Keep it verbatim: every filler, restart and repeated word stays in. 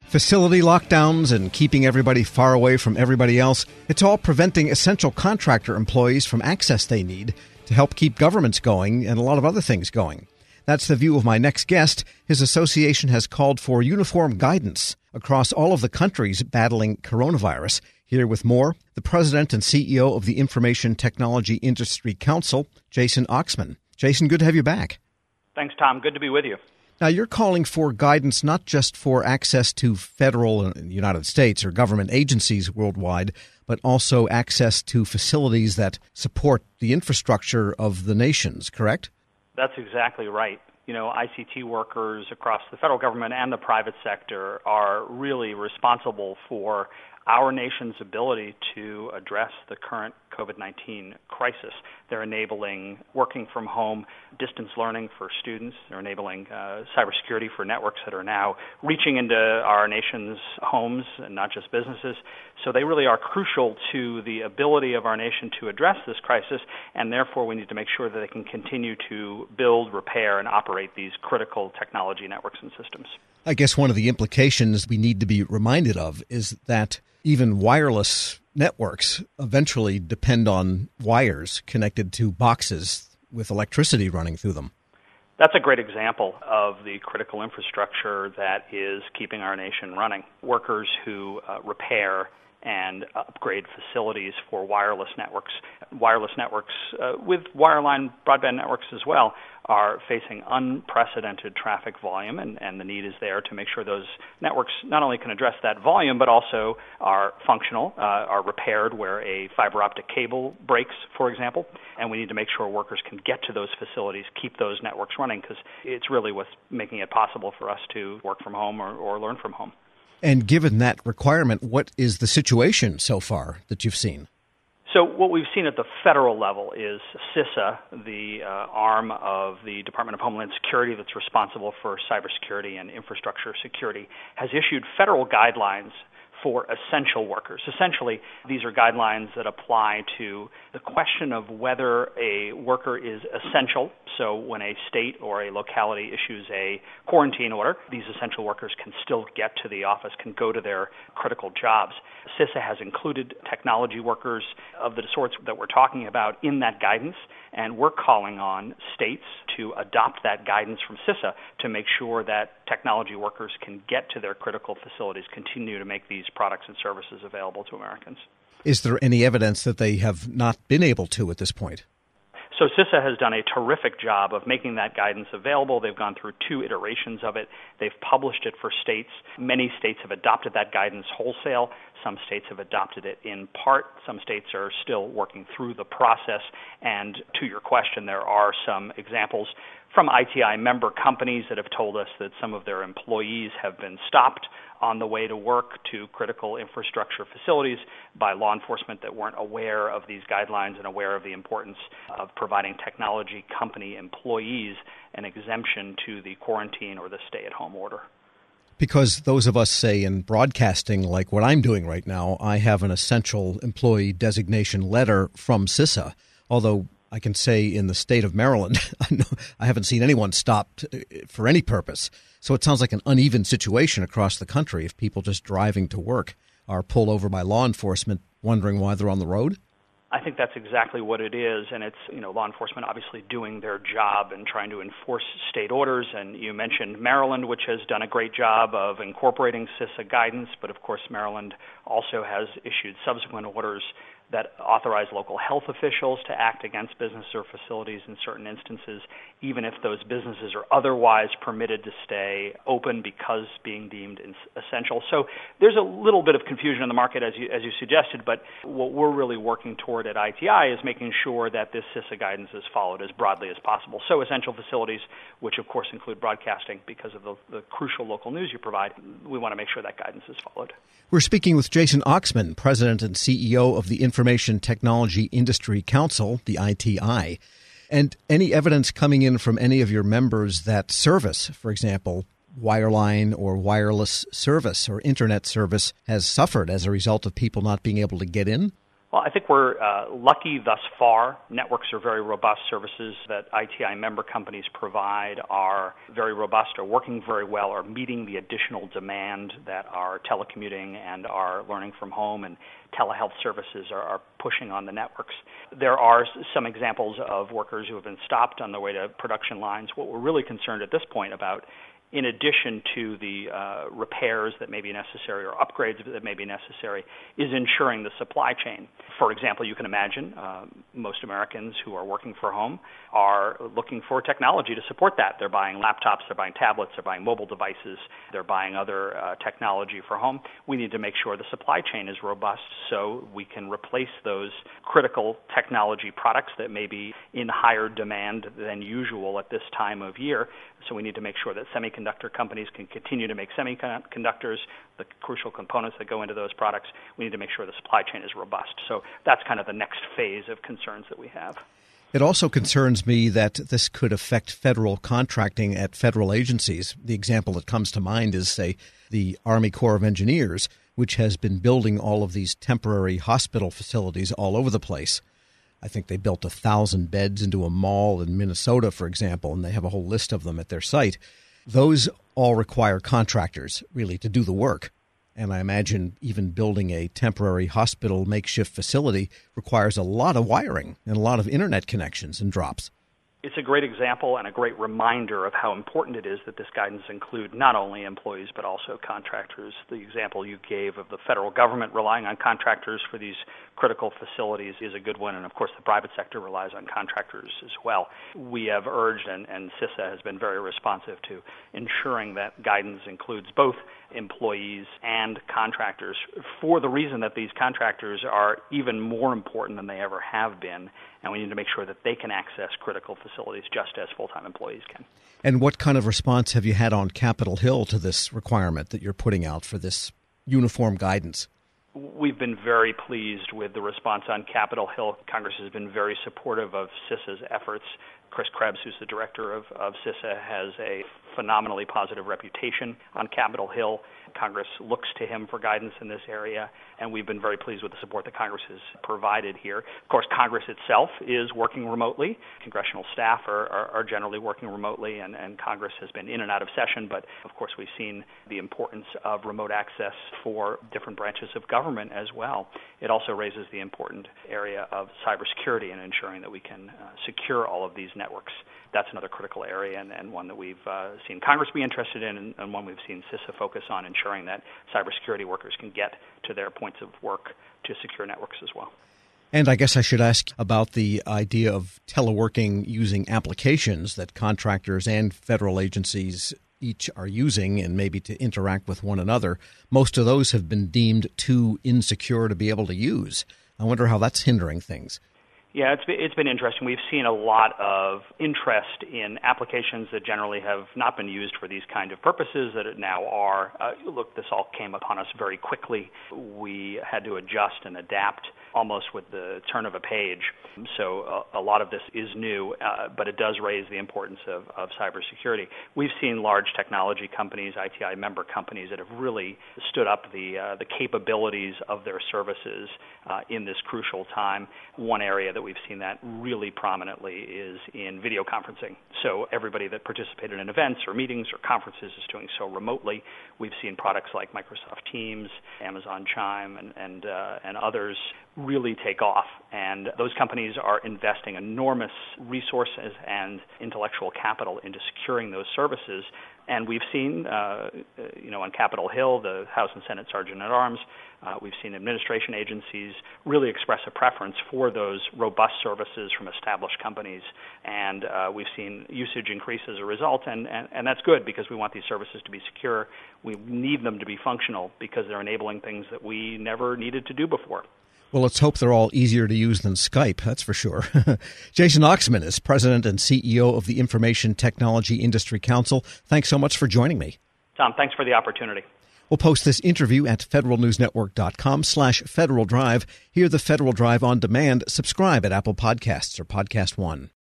Facility lockdowns and keeping everybody far away from everybody else, it's all preventing essential contractor employees from access they need to help keep governments going and a lot of other things going. That's the view of my next guest. His association has called for uniform guidance across all of the countries battling coronavirus. Here with more, the president and C E O of the Information Technology Industry Council, Jason Oxman. Jason, good to have you back. Thanks, Tom. Good to be with you. Now, you're calling for guidance not just for access to federal uh, United States or government agencies worldwide, but also access to facilities that support the infrastructure of the nations, correct? That's exactly right. You know, I C T workers across the federal government and the private sector are really responsible for our nation's ability to address the current COVID nineteen crisis. They're enabling working from home, distance learning for students. They're enabling uh, cybersecurity for networks that are now reaching into our nation's homes and not just businesses. So they really are crucial to the ability of our nation to address this crisis, and therefore we need to make sure that they can continue to build, repair, and operate these critical technology networks and systems. I guess one of the implications we need to be reminded of is that even wireless networks eventually depend on wires connected to boxes with electricity running through them. That's a great example of the critical infrastructure that is keeping our nation running. Workers who uh, repair and upgrade facilities for wireless networks. Wireless networks, uh, with wireline broadband networks as well, are facing unprecedented traffic volume, and, and the need is there to make sure those networks not only can address that volume, but also are functional, uh, are repaired where a fiber optic cable breaks, for example, and we need to make sure workers can get to those facilities, keep those networks running, because it's really what's making it possible for us to work from home or, or learn from home. And given that requirement, what is the situation so far that you've seen? So what we've seen at the federal level is CISA, the uh, arm of the Department of Homeland Security that's responsible for cybersecurity and infrastructure security, has issued federal guidelines for essential workers. Essentially, these are guidelines that apply to the question of whether a worker is essential. So when a state or a locality issues a quarantine order, these essential workers can still get to the office, can go to their critical jobs. CISA has included technology workers of the sorts that we're talking about in that guidance, and we're calling on states to adopt that guidance from CISA to make sure that technology workers can get to their critical facilities, continue to make these products and services available to Americans. Is there any evidence that they have not been able to at this point? So CISA has done a terrific job of making that guidance available. They've gone through two iterations of it. They've published it for states. Many states have adopted that guidance wholesale. Some states have adopted it in part. Some states are still working through the process. And to your question, there are some examples from I T I member companies that have told us that some of their employees have been stopped on the way to work to critical infrastructure facilities by law enforcement that weren't aware of these guidelines and aware of the importance of providing technology company employees an exemption to the quarantine or the stay-at-home order. Because those of us, say, in broadcasting, like what I'm doing right now, I have an essential employee designation letter from CISA, although I can say in the state of Maryland, I haven't seen anyone stopped for any purpose. So it sounds like an uneven situation across the country if people just driving to work are pulled over by law enforcement wondering why they're on the road. I think that's exactly what it is, and it's, you know, law enforcement obviously doing their job and trying to enforce state orders, and you mentioned Maryland, which has done a great job of incorporating CISA guidance, but of course Maryland also has issued subsequent orders that authorize local health officials to act against business or facilities in certain instances, even if those businesses are otherwise permitted to stay open because being deemed essential. So there's a little bit of confusion in the market, as you, as you suggested, but what we're really working toward at I T I is making sure that this CISA guidance is followed as broadly as possible. So essential facilities, which of course include broadcasting because of the, the crucial local news you provide, we want to make sure that guidance is followed. We're speaking with Jason Oxman, President and C E O of the Information Technology Industry Council, the I T I. And any evidence coming in from any of your members that service, for example, wireline or wireless service or internet service has suffered as a result of people not being able to get in? Well, Well, I think we're uh, lucky thus far. Networks are very robust. Services that I T I member companies provide are very robust, are working very well, are meeting the additional demand that our telecommuting and our learning from home and telehealth services are, are pushing on the networks. There are some examples of workers who have been stopped on their way to production lines. What we're really concerned at this point about, in addition to the uh, repairs that may be necessary or upgrades that may be necessary, is ensuring the supply chain. For example, you can imagine uh, most Americans who are working from home are looking for technology to support that. They're buying laptops, they're buying tablets, they're buying mobile devices, they're buying other uh, technology for home. We need to make sure the supply chain is robust so we can replace those critical technology products that may be in higher demand than usual at this time of year. So we need to make sure that semiconductor companies can continue to make semiconductors, the crucial components that go into those products. We need to make sure the supply chain is robust. So that's kind of the next phase of concerns that we have. It also concerns me that this could affect federal contracting at federal agencies. The example that comes to mind is, say, the Army Corps of Engineers, which has been building all of these temporary hospital facilities all over the place. I think they built a thousand beds into a mall in Minnesota, for example, and they have a whole list of them at their site. Those all require contractors, really, to do the work. And I imagine even building a temporary hospital makeshift facility requires a lot of wiring and a lot of internet connections and drops. It's a great example and a great reminder of how important it is that this guidance include not only employees but also contractors. The example you gave of the federal government relying on contractors for these critical facilities is a good one, and of course the private sector relies on contractors as well. We have urged, and, and CISA has been very responsive to ensuring that guidance includes both employees and contractors, for the reason that these contractors are even more important than they ever have been, and we need to make sure that they can access critical facilities just as full-time employees can. And what kind of response have you had on Capitol Hill to this requirement that you're putting out for this uniform guidance? We've been very pleased with the response on Capitol Hill. Congress has been very supportive of CISA's efforts. Chris Krebs, who's the director of, of CISA, has a phenomenally positive reputation on Capitol Hill. Congress looks to him for guidance in this area, and we've been very pleased with the support that Congress has provided here. Of course, Congress itself is working remotely. Congressional staff are, are, are generally working remotely, and, and Congress has been in and out of session, but of course we've seen the importance of remote access for different branches of government as well. It also raises the important area of cybersecurity and ensuring that we can uh, secure all of these networks. That's another critical area, and, and one that we've uh, seen Congress be interested in, and, and one we've seen CISA focus on, ensuring that cybersecurity workers can get to their points of work to secure networks as well. And I guess I should ask about the idea of teleworking using applications that contractors and federal agencies each are using, and maybe to interact with one another. Most of those have been deemed too insecure to be able to use. I wonder how that's hindering things. Yeah, it's been, it's been interesting. We've seen a lot of interest in applications that generally have not been used for these kind of purposes that it now are. Uh, look, this all came upon us very quickly. We had to adjust and adapt almost with the turn of a page. So uh, a lot of this is new, uh, but it does raise the importance of, of cybersecurity. We've seen large technology companies, I T I member companies, that have really stood up the uh, the capabilities of their services uh, in this crucial time. One area that we've seen that really prominently is in video conferencing. So everybody that participated in events or meetings or conferences is doing so remotely. We've seen products like Microsoft Teams, Amazon Chime, and and, uh, and others really take off, and those companies are investing enormous resources and intellectual capital into securing those services. And we've seen, uh, you know, on Capitol Hill, the House and Senate Sergeant at Arms, uh, we've seen administration agencies really express a preference for those robust services from established companies, and uh, we've seen usage increase as a result, and, and, and that's good because we want these services to be secure. We need them to be functional because they're enabling things that we never needed to do before. Well, let's hope they're all easier to use than Skype, that's for sure. Jason Oxman is President and C E O of the Information Technology Industry Council. Thanks so much for joining me. Tom, thanks for the opportunity. We'll post this interview at federalnewsnetwork.com slash Federal Drive. Hear the Federal Drive on demand. Subscribe at Apple Podcasts or Podcast One.